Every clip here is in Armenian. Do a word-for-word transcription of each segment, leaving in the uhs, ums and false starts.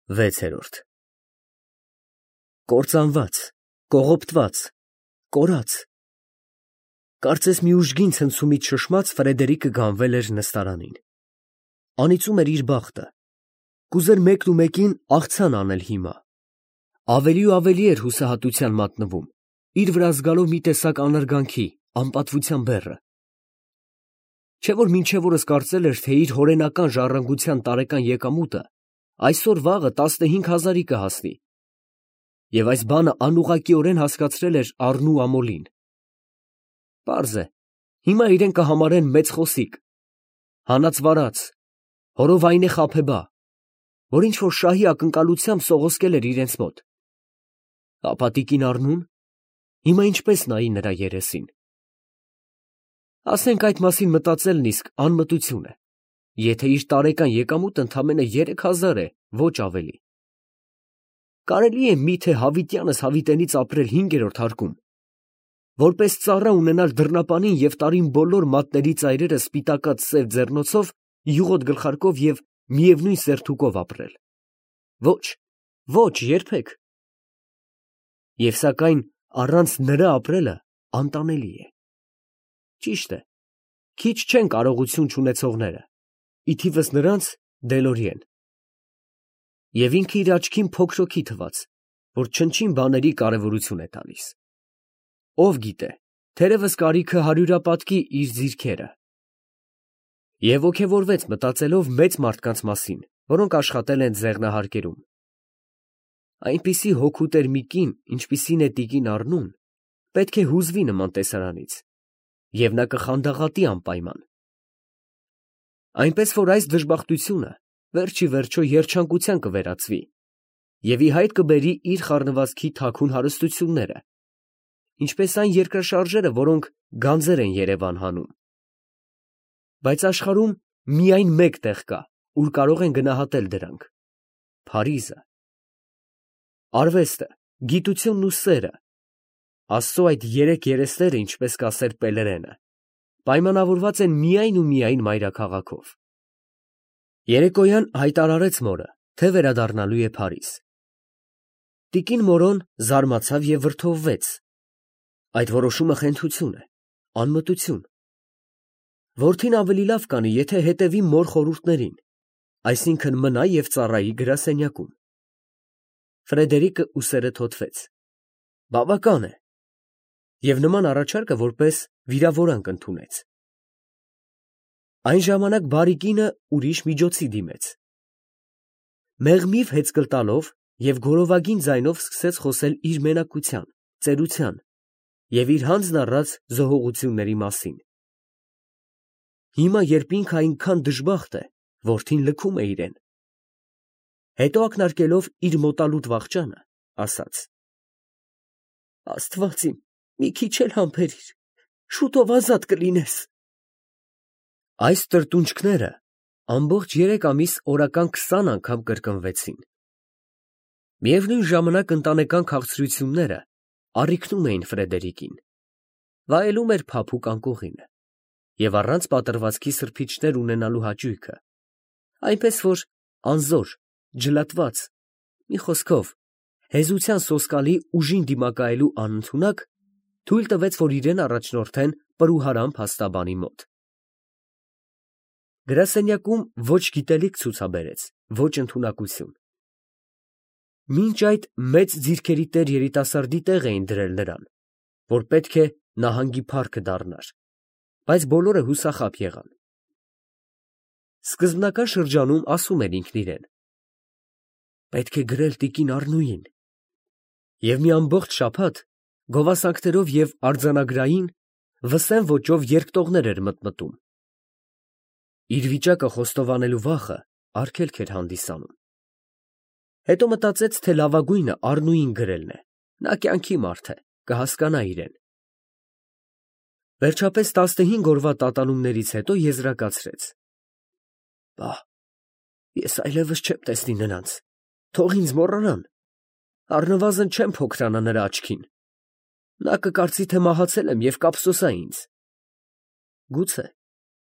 Վեցերորդ Կործանված, կողոպտված, կորած, կարծես մի ուժգին ցնցումից շշմած Ֆրեդերիկը գանվել էր նստարանին, անիծում էր իր բախտը, կուզեր մեկն ու մեկին աղցան անել հիմա, ավելի ու ավելի էր հուսահատության մատնվում, իր վրա զգալով մի տեսակ անարգանքի, անպատվության բեռը, չէ որ մինչև օրս կարծել էր, թե իր հորենական ժառանգության տարեկան եկամուտը այսօր-վաղը տասնհինգ հազարի կհասնի, և այս բանը անուղղակիորեն հասկացրել էր առնու ամոլին. պարզ է, հիմա իրեն կհամարեն մեծ խոսիկ, հանած վարած, հորովայնե խաբեբա, որ ինչ-որ շահի ակնկալությամբ սողոսկել էր իրենց մոտ, ապա տիկին Առնուն, հիմա ինչպես նայի նրա երեսին. ասենք այդ մասին մտածելն իսկ անմտություն է, եթե իր տարեկան եկամուտը ընդամենը երեք հազար է, ոչ ավելի. կարելի է մի՞թե հավիտյանս հավիտենից ապրել հինգերորդ հարկում, որպես ծառա ունենալ դռնապանին և տարին բոլոր մատների ծայրերը սպիտակած սև ձեռնոցով, յուղոտ գլխարկով և միևնույն սերթուկով ապրել. ոչ, ոչ, երբեք. և սակայն առանց նրա ապրելը անտանելի է. ճիշտ է, քիչ չեն կարողություն չունեցողները, ի թիվս նրանց Դելորիեն. և ինքը իր աչքին փոքր-հոգի թվաց, որ չնչին բաների կարևորություն է տալիս. ով գիտե, թերևս կարիքը հարյուրապատկի իր ձիրքերը. և ոգևորվեց մտածելով մեծ մարդկանց մասին, որոնք աշխատել են ձեղնահարկերում. այնպիսի հոգուտեր մի կին, ինչպիսին է տիկին Առնուն, պետք է հուզվի նման տեսարանից, և նա կխանդաղատի անպայման. այնպես որ այս դժբախտությունը վերջիվերջո երջանկության կվերածվի և ի հայտ կբերի իր խառնվածքի թաքուն հարստությունները, ինչպես այն երկրաշարժերը, որոնք գանձեր են Երևան հանում. բայց աշխարհում միայն մեկ տեղ կա, ուր կարող են գնահատել դրանք. Փարիզը. արվեստը, գիտությունն ու սերը, Աստծո այդ երեք երեսները, ինչպես կասեր Պելերենը, պայմանավորված են միայն ու միայն մայրաքաղաքով. երեկոյան հայտարարեց մորը, թե վերադառնալու է Փարիզ. տիկին Մորոն զարմացավ և վրդովվեց. այդ որոշումը խենթություն է, անմտություն. որդին ավելի լավ կանի, եթե հետևի մոր խորհուրդներին, այսինքն մնա և ծառայի գրասենյակում. Ֆրեդերիկը ուսերը թոթվեց. բավական է, և նման առաջարկը որպես վիրավորանք ընդունեց. այն ժամանակ բարի կինը ուրիշ միջոցի դիմեց. մեղմիվ հեծկլ տալով և գորովագին ձայնով սկսեց խոսել իր մենակության, ծերության և իր հանձն առած զոհողությունների մասին. հիմա, երբ ինքը այնքան դժբախտ է, որդին լքում է իրեն. հետո ակնարկելով իր մոտալուտ վախճանը, ասաց. Աստված իմ, մի քիչ էլ համբերիր, շուտով ազատ կլինես. այս տրտունջքները ամբողջ երեք ամիս օրական քսան անգամ կրկնվեցին. միևնույն ժամանակ ընտանեկան քաղցրությունները առիքնում էին Ֆրեդերիկին, վայելում էր փափուկ անկողինը և առանց պատրվացքի սրբիչներ ունենալու հաճույքը, այնպես որ անզոր, ջլատված, մի խոսքով, հեզության սոսկալի ուժին դիմակայելու անընդունակ, թույլ տվեց, որ իրեն առաջնորդեն պրուհարամ փաստաբանի մոտ. գրասենյակում ոչ գիտելիք ցուցաբերեց, ոչ ընդունակություն. մինչ այդ մեծ ձիրքերի տեր երիտասարդի տեղ էին դրել նրան, որ պետք է նահանգի փառքը դառնար, բայց բոլորը հուսախաբ եղան. սկզբնական շրջանում ասում էր ինքն իրեն. պետք է գրել տիկին Առնուին, և մի ամբողջ շաբաթ գովասանքներով և արձանագրային վսեմ ոճով երկտողներ էր մտմտում. իր վիճակը խոստովանելու վախը արգելք էր հանդիսանում. հետո մտածեց, թե լավագույնը Առնուին գրելն է, նա կյանքի մարդ է, կհասկանա իրեն. վերջապես տասնհինգ օրվա տատանումներից հետո եզրակացրեց. բա, ես այլևս չեմ տեսնի նրանց, թող ինձ մոռանան, առնվազն չեմ փոքրանա նրա աչքին, նա կկարծի, թե մահացել եմ և կափսոսա ինձ. գուցե.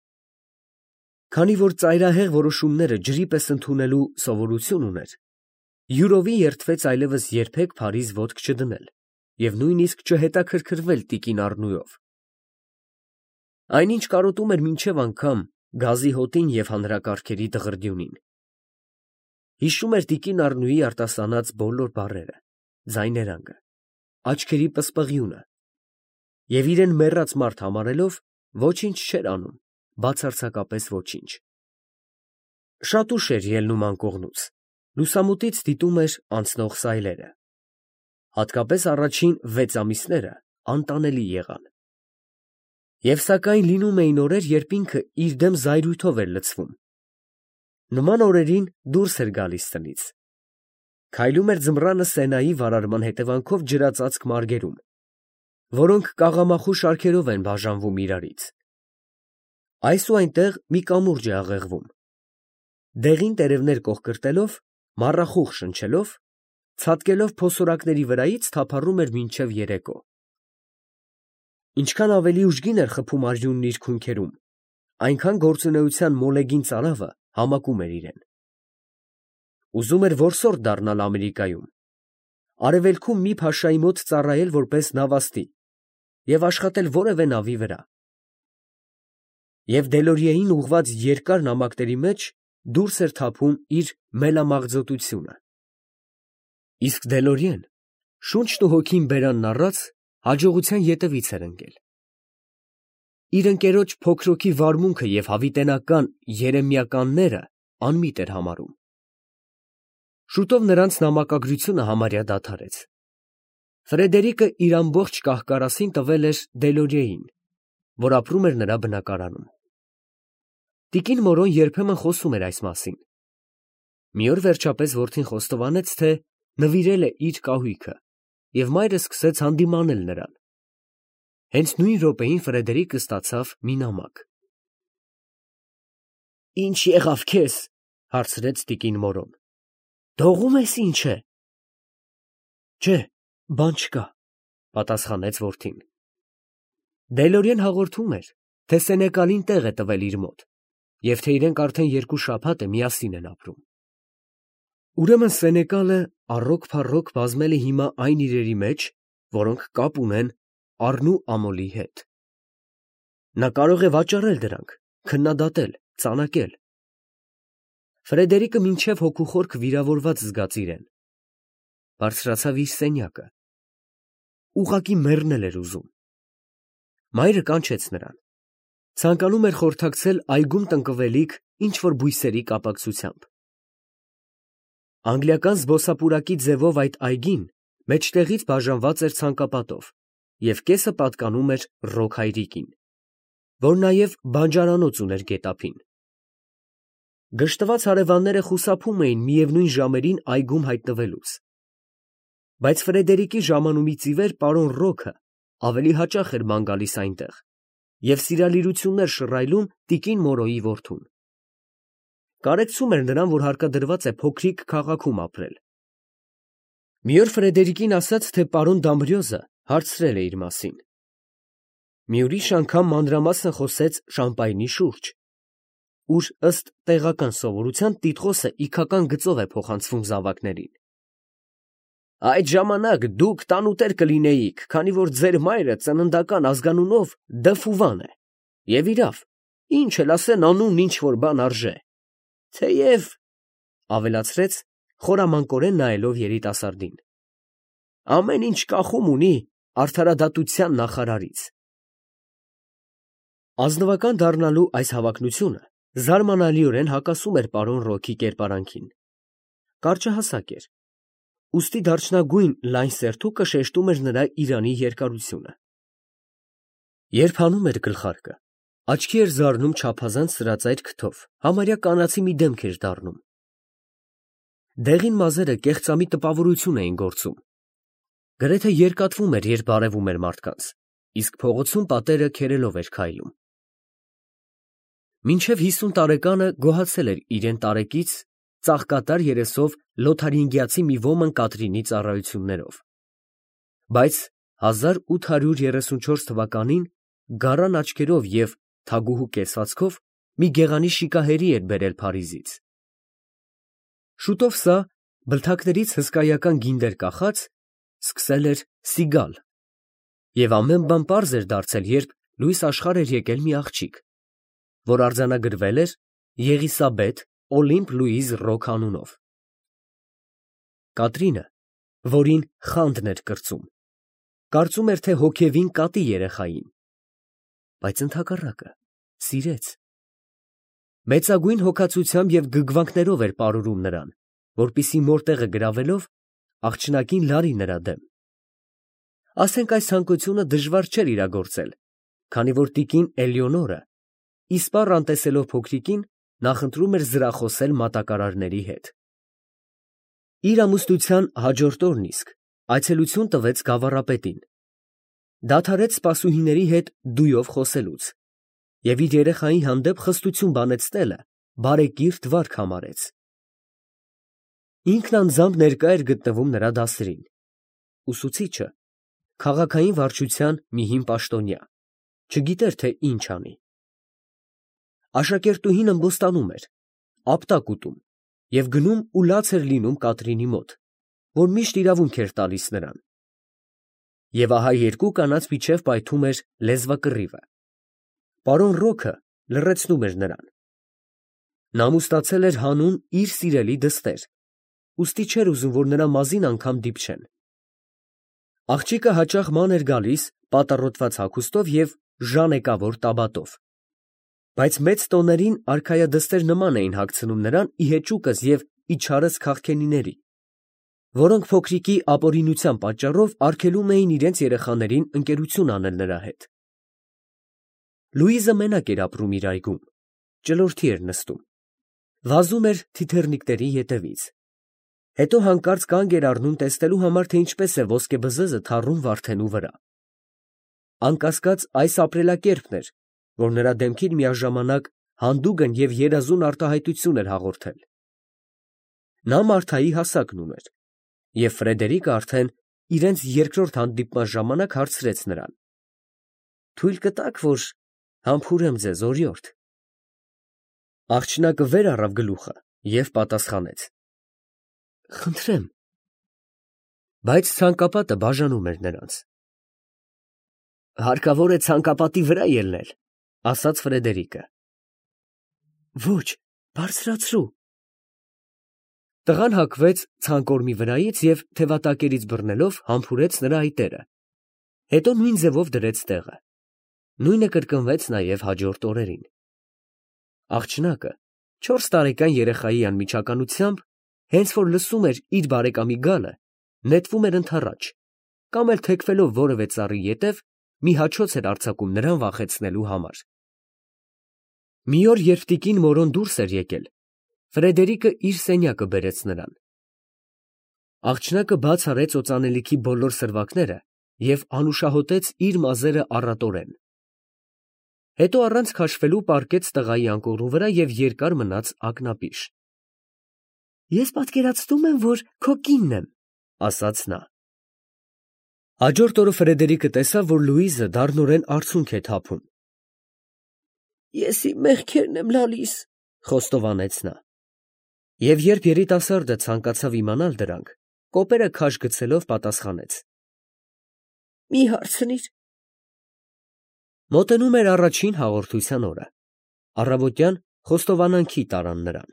Քանի որ ծայրահեղ որոշումները ջրի պես ընդունելու սովորություն ուներ, Յուրովի երդվեց այլևս երբեք Փարիզ ոտք չդնել և նույնիսկ չհետաքրքրվել տիկին Առնուով. այնինչ կարոտում էր մինչև անգամ գազի հոտին և հանրակարգերի դղրդյունին. հիշում էր տիկին Առնուի արտասանած բոլոր բառերը, ձայներանգը, աչքերի պսպղյունը և իրեն մեռած մարդ համարելով, ոչինչ չէր անում, բացարձակապես ոչինչ. շատ ուշ էր ելնում անկողնուց, լուսամուտից դիտում էր անցնող սայլերը. հատկապես առաջին վեց ամիսները անտանելի եղան. և սակայն լինում էին օրեր, երբ ինքը իր դեմ զայրույթով էր լցվում. նման օրերին դուրս էր գալիս տնից, քայլում էր ձմռանը Սենայի վարարման հետևանքով ջրածածկ մարգերում, որոնք կաղամախու շարքերով են բաժանվում իրարից. այս ու այնտեղ մի կամուրջ է աղեղվում, դեղին տերևներ կոխկրտելով, մառախուղ շնչելով, ցատկելով փոսորակների վրայից թափառում էր մինչև երեկո. ինչքան ավելի ուժգին էր խփում արյունն իր քունքերում, այնքան գործունեության մոլեգին ծարավը համակում էր իրեն. ուզում էր որսորդ դառնալ Ամերիկայում, արևելքում մի փաշայի մոտ ծառայել որպես նավաստի և աշխատել որևէ նավի վրա, և Դելորիեին ուղղված երկար նամակների մեջ դուրս էր թափում իր մելամաղձոտությունը. իսկ Դելորիեն, շունչն ու հոգին բերանն առած, հաջողության ետևից էր ընկել. իր ընկերոջ փոքրոքի վարմունքը և հավիտենական երեմիականները անմիտ էր համարում. շուտով նրանց նամակագրությունը համարյա դադարեց. Ֆրեդերիկը իր ամբողջ կահ֊կարասին տվել էր Դելորիեին, որ ապրում էր նրա բնակարանում. տիկին Մորոն երբեմն խոսում էր այս մասին. մի օր վերջապես որդին խոստովանեց, թե նվիրել է իր կահույքը, և մայրը սկսեց հանդիմանել նրան. հենց նույն րոպեին Ֆրեդերիկը ստացավ մի նամակ. Ի՞նչ եղավ քեզ, հարցրեց տիկին Մորոն, դողում ես ինչ է։ Չէ, բան չկա, պատասխանեց որդին. Դելորիեն հաղորդում էր, թե Սենեկալին տեղ է տվել իր մոտ, և թե իրենք արդեն երկու շաբաթ է միասին են ապրում. ուրեմն Սենեկալը առոք-փառոք բազմել է հիմա այն իրերի մեջ, որոնք կապ ունեն Առնու ամոլի հետ. նա կարող է վաճառել դրանք, քննադատել, ծանակել. Ֆրեդերիկը մինչև հոգուխորք վիրավորված զգաց իրեն, բարձրացավ իր սենյակը, ուղղակի մեռնել էր ուզում. մայրը կանչեց նրան, ցանկանում էր խորհրդակցել այգում տնկվելիք ինչ-որ բույսերի կապակցությամբ. անգլիական զբոսապուրակի ձևով այդ այգին մեջտեղից բաժանված էր ցանկապատով և կեսը պատկանում էր Ռոք հայրիկին, որ նաև բանջարանոց ուներ գետափին. գժտված հարևանները խուսափում էին միևնույն ժամերին այգում հայտնվելուց, բայց Ֆրեդերիկի ժամանումից ի վեր պարոն Ռոքը ավելի հաճախ էր ման գալիս այնտեղ և սիրալիրություններ շռայլում տիկին Մորոյի որդուն. կարեկցում էր նրան, որ հարկադրված է փոքրիկ քաղաքում ապրել. մի օր Ֆրեդերիկին ասաց, թե պարոն Դամբրիոզը հարցրել է իր մասին. մի ուրիշ անգամ մանրամասն խոսեց Շամպայնի շուրջ, ուր ըստ տեղական սովորության տիտղոսը իգական գծով է փոխանցվում զավակներին. այդ ժամանակ դուք տանուտեր կլինեիք, քանի որ ձեր մայրը ծննդական ազգանունով Դֆուվան է, և իրավ, ինչ էլ ասեն անունն ինչ-որ բան արժե, թեև, ավելացրեց, խորամանկորեն նայելով երիտասարդին, ամեն ինչ կախում ունի արդարադատության նախարարից. ազնվական դառնալու այս հավակնությունը զարմանալիորեն հակասում էր պարոն Ռոքի կերպարանքին. կարճահասակ էր, ուստի դարչնագույն լայն սերթուկը շեշտում էր նրա իրանի երկարությունը. երբ հանում էր գլխարկը, աչքի էր զարնում չափազանց սրածայր քթով, համարյա կանացի մի դեմք էր դառնում. դեղին մազերը կեղծամի տպավորություն էին գործում, գրեթե երկատվում էր, երբ բարևում էր մարդկանց, իսկ փողոցում պատերը քերելով էր քայլում. մինչև հիսուն տարեկանը գոհացել էր իրեն տարեկից ծաղկատար երեսով լոթարինգիացի մի ոմն Կատրինի ծառայություններով, բայց հազար ութ հարյուր երեսունչորս թվականին գարան աչքերով և թագուհու կեցվածքով մի գեղանի շիկահերի էր բերել Փարիզից. շուտով սա բլթակներից հսկայական գինդեր կախած, սկսել էր սիգալ, և ամեն բան պարզ էր դարձել, երբ լույս աշխարհ էր եկել մի աղջիկ, որ արձանագրվել էր Եղիսաբեթ Օլիմպ Լուիզ Ռոք անունով։ Կատրինը, որին խանդն էր կրծում, կարծում էր, թե հոգևին կատի երեխային, բայց ընդհակառակը սիրեց։ Մեծագույն հոգացությամբ և գգվանքներով էր պարուրում նրան, որպեսզի մոր տեղը գրավելով աղջնակին լարի նրա դեմ։ Ասենք այս ցանկությունը դժվար չէր իրագործել, քանի որ տիկին Էլեոնորը, իսպառ անտեսելով փոքրիկին, նախընտրում էր զրախոսել մատակարարների հետ։ Իր ամուսնության հաջորդ օրն իսկ այցելություն տվեց գավառապետին, դադարեց սպասուհիների հետ դույով խոսելուց և իր երեխայի հանդեպ խստություն բանեցնելը բարեկիրթ վարք համարեց։ Ինքն անձամբ ներկա էր գտնվում նրա դասերին, ուսուցիչը, քաղաքային վարչության մի հին պաշտոնյա, չգիտեր, թե ինչ անի։ Աշակերտուհին ըմբոստանում էր, ապտակ ուտում և գնում ու լաց էր լինում Կատրինի մոտ, որ միշտ իրավունք էր տալիս նրան։ Եվ ահա երկու կանանց միջև պայթում էր լեզվակռիվը։ Պարոն Ռոքը լռեցնում էր նրան։ Նա ամուսնացել էր հանուն իր սիրելի դստեր, ուստի չէր ուզում, որ նրա մազին անգամ դիպչեն։ Աղջիկը հաճախ ման էր գալիս պատառոտված հագուստով և ժանեկավոր տաբատով, բայց մեծ տոներին արքայադստեր նման էին հագցնում նրան ի հեճուկս և իչարս քաղքենիների, որոնք փոքրիկի ապօրինության պատճառով արգելում էին իրենց երեխաներին ընկերություն անել նրա հետ։ Լուիզը մենակ էր ապրում իր այգում, ճլորթի էր նստում, վազում էր թիթեռնիկների ետևից, հետո հանկարծ կանգ էր առնում տեսնելու համար, թե ինչպես է ոսկեբզեզը թառում վարդենու վրա։ Անկասկած այս ապրելակերպն էր, որ նրա դեմքին միաժամանակ հանդուգն և երազուն արտահայտություն էր հաղորդել։ Նա Մարթայի հասակն ուներ, և Ֆրեդերիկը արդեն իրենց երկրորդ հանդիպման ժամանակ հարցրեց նրան. «Թույլ կտա՞ք, որ համբուրեմ ձեզ, օրիորդ»։ Աղջնակը վեր առավ գլուխը և պատասխանեց. «Խնդրեմ»։ Բայց ցանկապատը բաժանում էր նրանց։ «Հարկավոր է ցանկապատի վրա ելնել», ֊ ասաց Ֆրեդերիկը։ «Ոչ, բարձրացրու»։ Տղան հագվեց ցանկորմի վրայից և թևատակերից բռնելով համբուրեց նրա այտերը, հետո նույն ձևով դրեց տեղը։ Նույնը կրկնվեց նաև հաջորդ օրերին։ Աղջնակը չորս տարեկան երեխայի անմիջականությամբ, հենց որ լսում էր իր բարեկամի գալը, նետվում էր ընդառաջ, կամ էլ թեքվելով որևէ ծառի ետև, մի հաչոց էր արձակում նրան վախեցնելու համար։ Մի օր, երբ տիկին Մորոն դուրս էր եկել, Ֆրեդերիկը իր սենյակը բերեց նրան։ Աղջնակը բաց արեց օծանելիքի բոլոր սրվակները և անուշահոտեց իր մազերը առատորեն։ Հետո առանց քաշվելու պառկեց տղայի անկողնու վրա և երկար մնաց ակնապիշ։ «Ես պատկերացնում եմ, որ քո կինն եմ», ֊ ասաց նա։ Հաջորդ օրը Ֆրեդերիկը տեսավ, որ Լուիզը դառնորեն արցունք է թափում։ «Ես իմ մեղքերն եմ լալիս», ֊ խոստովանեց նա։ Եվ երբ երիտասարդը ցանկացավ իմանալ դրանք, կոպերը քաշ գցելով պատասխանեց. «Մի հարցնիր»։ Մոտենում էր առաջին հաղորդության օրը, առավոտյան խոստովանանքի տարան նրան։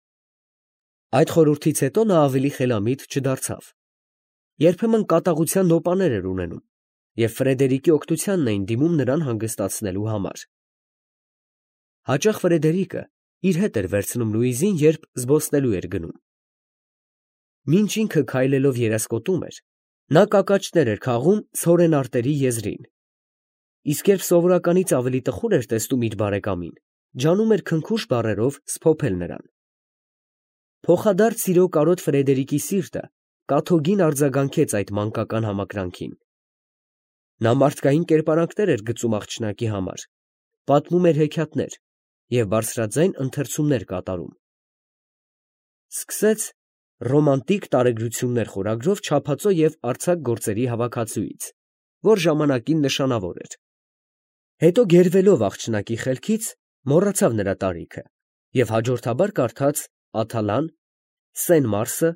Այդ խորհրդից հետո նա ավելի խելամիտ չդարձավ, երբեմն կատաղության նոպաներ էր ունենում և Ֆրեդերիկի օգնությանն էին դիմում նրան հանգստացնելու համար։ Հաճախ Ֆրեդերիկը իր հետ էր վերցնում Լուիզին, երբ զբոսնելու էր գնում։ Մինչ ինքը քայլելով երասկոտում էր, նա կակաչներ էր քաղում ցորենարտերի եզրին, իսկ երբ սովորականից ավելի տխուր էր տեսնում իր բարեկամին, ջանում էր քնքուշ բառերով սփոփել նրան։ Փոխադարձ սիրո կարոտ Ֆրեդերիկի սիրտը կաթոգին արձագանքեց այդ մանկական համակրանքին։ Նա մարդկային կերպարանքներ էր գծում աղջնակի համար, պատմում էր հեքիաթներ և բարձրաձայն ընթերցումներ կատարում։ Սկսեց «Ռոմանտիկ տարեգրություններ» խորագրով չափածո և արձակ գործերի հավաքածուից, որ ժամանակին նշանավոր էր։ Հետո գերվելով աղջնակի խելքից, մոռացավ նրա տարիքը և հաջորդաբար կարդաց «Աթալան», «Սեն Մարսը»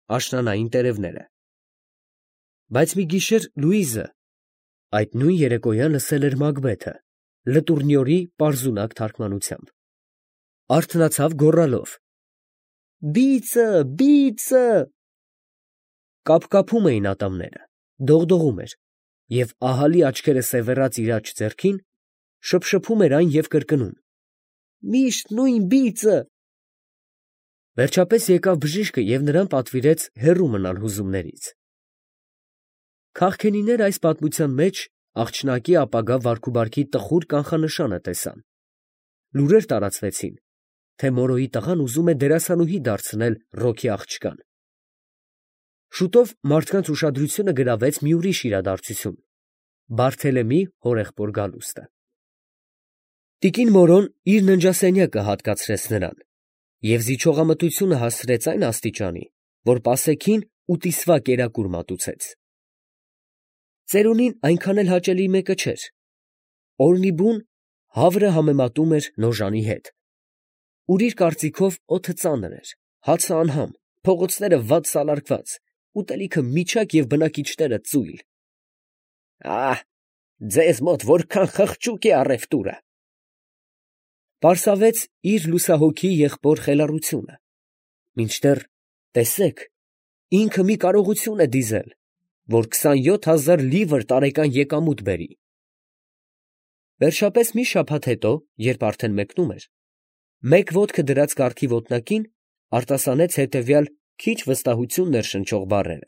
աշնանային տերևները։ Բայց մի գիշեր Լուիզը այդ նույն երեկոյան լսել էր Մակբեթը Լտուրնիորի պարզունակ թարգմանությամբ։ Արթնացավ գոռալով. «Բիծը, բիծը»։ Կապկապում էին ատամները, դողդողում էր, և ահալի աչքերը սևեռած իր աջ ձեռքին շփշփում էր այն և կրկնում. «Միշտ նույն բիծը»։ Վերջապես եկավ բժիշկը և նրան պատվիրեց հեռու մնալ հուզումներից։ Քաղքենիները այս պատմության մեջ աղջնակի ապագա վարքուբարքի տխուր կանխանշանը տեսան։ Լուրեր տարածվեցին, թե Մորոյի տղան ուզում է դերասանուհի դարձնել Ռոքի աղջկան։ Շուտով մարդկանց ուշադրությունը գրավեց մի ուրիշ իրադարձություն՝ Բարթելեմի հորեղբոր գալուստը։ Տիկին Մորոն իր ննջասենյակը հատկացրեց նրան և զիջողամտությունը հասցրեց այն աստիճանի, որ պասեքին ուտիսվա կերակուր մատուցեց։ Ծերունին այնքան էլ հաճելի մեկը չէր։ Օրնի բուն հավրը համեմատում էր նոժանի հետ։ Ուր իր կարծիքով օդը ծանր էր, հացը անհամ, փողոցները վատ սալարկված, ուտելիքը միջակ և բնակիչները ծույլ։ «Ահ, ձեզ մոտ որքան խղճուկ է առևտուրը», պարսավեց իր լուսահոգի եղբոր խելառությունը, մինչդեռ, տեսեք, ինքը մի կարողություն է դիզել, որ քսանյոթ հազար լիվր տարեկան եկամուտ բերի։ Վերջապես մի շաբաթ հետո, երբ արդեն մեկնում էր, մեկ ոտքը դրած կառքի ոտնակին արտասանեց հետևյալ քիչ վստահություն ներշնչող բառերը.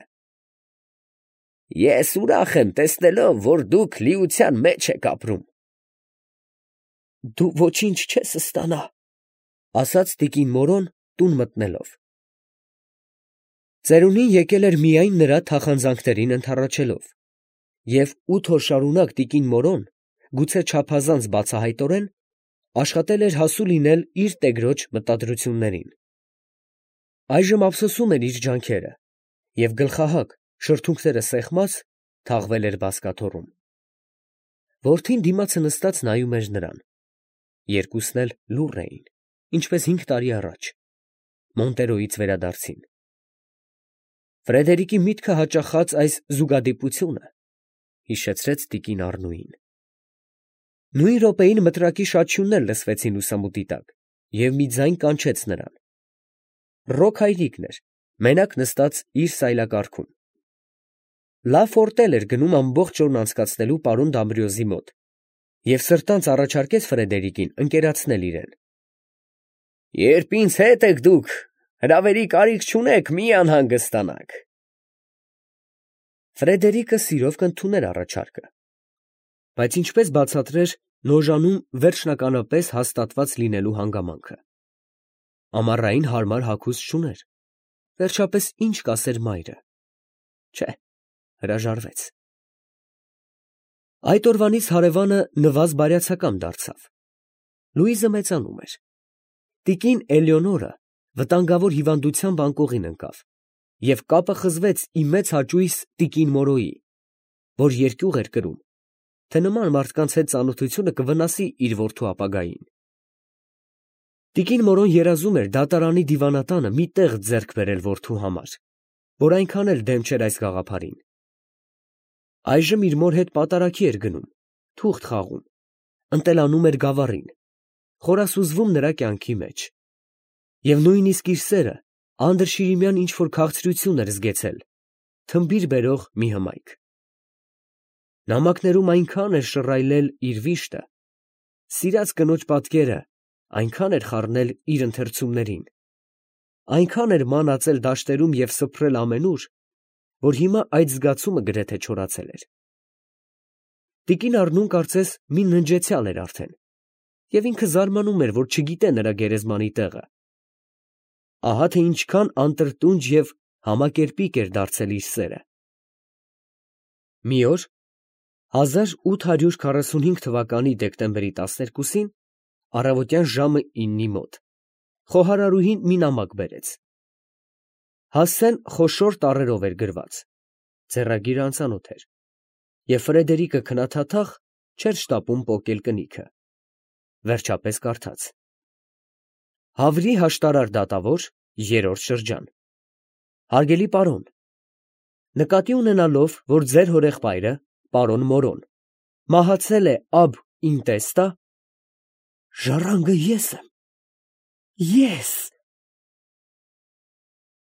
«Ես ուրախ եմ տեսնելով, որ դուք լիության մեջ եք ապրում»։ «Դու ոչինչ չես ստանա», ասաց տիկին Մորոն տուն մտնելով։ Ծերունին եկել էր միայն նրա թախանձանքներին ընդառաջելով, և ութ օր շարունակ տիկին Մորոն, գուցե չափազանց բացահայտորեն, աշխատել էր հասու լինել իր տերոջ մտադրություններին։ Այժմ ափսոսում էր իր ջանքերը և գլխահակ, շրթունքները սեղմած, թաղվել էր բազկաթոռում։ Որդին դիմացը նստած նայում էր նրան. երկուսն էլ լուռ էին, ինչպես հինգ տարի առաջ, Մոնտերոյից վերադարձին։ Ֆրեդերիկի միտքը հաճախած այս զուգադիպությունը հիշեցրեց տիկին Առնուին։ Նույն րոպեին մտրակի շաչյուններ լսվեցին լուսամուտի տակ, և մի ձայն կանչեց նրան։ Ռոք հայրիկն էր, մենակ նստած իր սայլակառքում։ Լաֆորտել էր գնում ամբողջ օրն անցկացնելու պարոն Դամբրիոզի մոտ և սրտանց առաջարկեց Ֆրեդերիկին ընկերացնել իրեն։ «Երբ ինձ հետ եք դուք, հրավերի կարիք չունեք, մի անհանգստանաք»։ Ֆրեդերիկը սիրով կընդուներ առաջարկը, բայց ինչպես բացատրեր Նոժանում վերջնականապես հաստատված լինելու հանգամանքը։ Ամառային հարմար հագուստ չուներ, վերջապես ի՞նչ կասեր մայրը։ Չէ, հրաժարվեց։ Այդ օրվանից հարևանը նվազ բարյացակամ դարձավ։ Լուիզը մեծանում էր։ Տիկին Էլեոնորը վտանգավոր հիվանդությամբ անկողին ընկավ, և կապը խզվեց ի մեծ հաճույս տիկին Մորոյի, որ երկյուղ էր կրում, թե նման մարդկանց հետ ծանոթությունը կվնասի իր որդու ապագային։ Տիկին Մորոն երազում էր դատարանի դիվանատանը մի տեղ ձեռք բերել որդու համար, որ այնքան էլ դեմ չէր այս գաղափարին։ Այժմ իր մոր հետ պատարագի էր գնում, թուղթ խաղում, ընտելանում էր գավառին, խորասուզվում նրա կյանքի մեջ, և նույնիսկ իր սերը անդրշիրիմյան ինչ֊որ քաղցրություն էր զգեցել, թմբիր բերող մի հմայք։ Նամակներում այնքան էր շռայլել իր վիշտը, սիրած կնոջ պատկերը այնքան էր խառնել իր ընթերցումներին, այնքան էր մանածել դաշտերում և սփռել ամենուր, որ հիմա այդ զգացումը գրեթե չորացել էր։ Տիկին Առնուն կարծես մի ննջեցյալ էր արդեն, և ինքը զարմանում էր, որ չգիտե նրա գերեզմանի տեղը։ Ահա թե ինչքան անտրտունջ և համակերպիկ էր դարձել իր սերը։ Մի օր, հազար ութ հարյուր քառասունհինգ թվականի դեկտեմբերի տասներկուսին, առավոտյան ժամը իննի մոտ, խոհարարուհին մի նամակ բերեց։ Հասցեն խոշոր տառերով էր գրված, ձեռագիրը անծանոթ էր, և Ֆրեդերիկը քնաթաթախ չէր շտապում պոկել կնիքը։ Վերջապես կարդաց. Հավրի հաշտարար դատավոր, երրորդ շրջան։ Հարգելի պարոն, նկատի ունենալով, որ ձեր հորեղբայրը, պարոն Մորոն, մահացել է աբ ինտեստա, ժառանգը ես եմ, ես։